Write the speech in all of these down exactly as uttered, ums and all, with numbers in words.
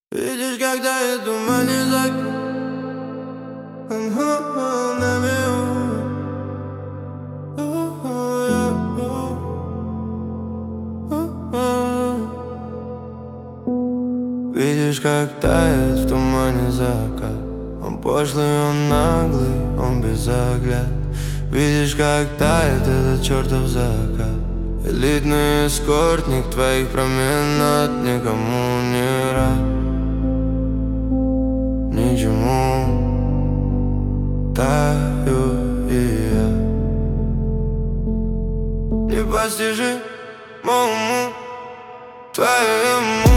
Видишь, когда я тумане за на Видишь, как тает в тумане закат. Он пошлый, он наглый, он без загляд. Видишь, как тает этот чертов закат. Элитный эскортник твоих променад. Никому не рад, ничему. Таю и я, непостижимому твоему.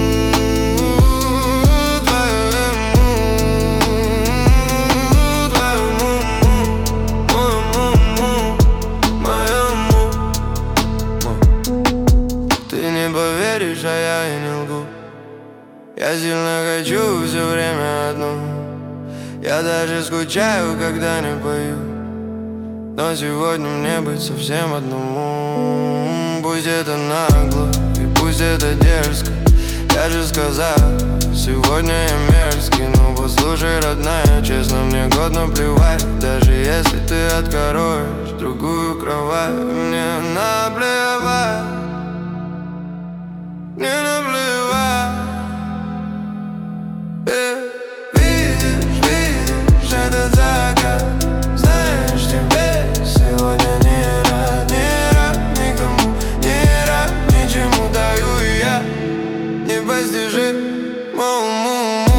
А я и не лгу. Я сильно хочу все время одну. Я даже скучаю, когда не пою. Но сегодня мне быть совсем одному. Пусть это нагло и пусть это дерзко. Я же сказал, сегодня я мерзкий. Ну послушай, родная, честно, мне годно плевать. Даже если ты откроешь другую кровать, мне наплевать. Не наплевать. э, Видишь, видишь этот закат. Знаешь, тебе сегодня не рад, не рад никому, не рад ничему. Даю я непостижимому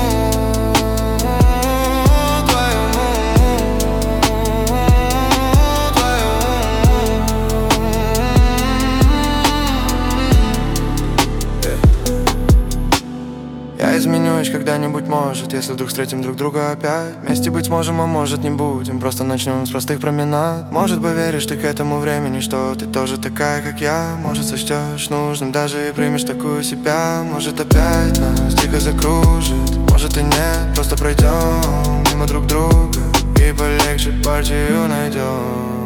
Я изменюсь когда-нибудь, может, если вдруг встретим друг друга опять. Вместе быть сможем, а может не будем. Просто начнем с простых променад. Может, поверишь ты к этому времени, что ты тоже такая, как я. Может, сочтешь нужным даже и примешь такую себя. Может, опять нас тихо закружит. Может и нет, просто пройдем мимо друг друга и полегче партию найдем.